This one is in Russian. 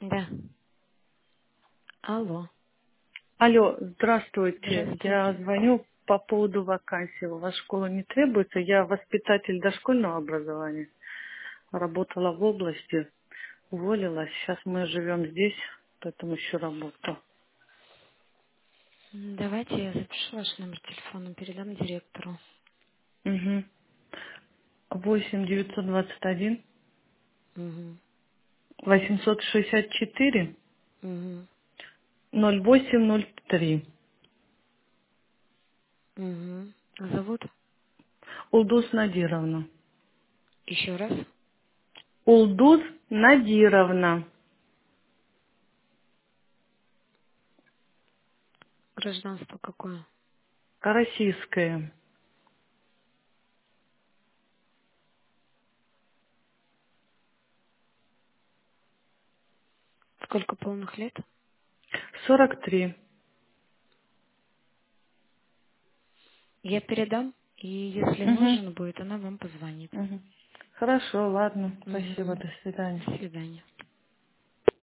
Да. Алло. Алло, здравствуйте. Я Здравствуйте. звоню по поводу вакансии. У вас школа не требуется. Я воспитатель дошкольного образования. Работала в области, уволилась. Сейчас мы живем здесь, поэтому ищу работу. Давайте я запишу ваш номер телефона, передам директору. Угу. 8 921 Угу. 864 Угу. 0803. Угу. Зовут? Улдус Надировна. Еще раз. Улдус Надировна. Гражданство какое? Российская. Сколько полных лет? 43. Я передам, и если Угу. нужен будет, она вам позвонит. Угу. Хорошо, ладно. Спасибо, Угу. до свидания. До свидания.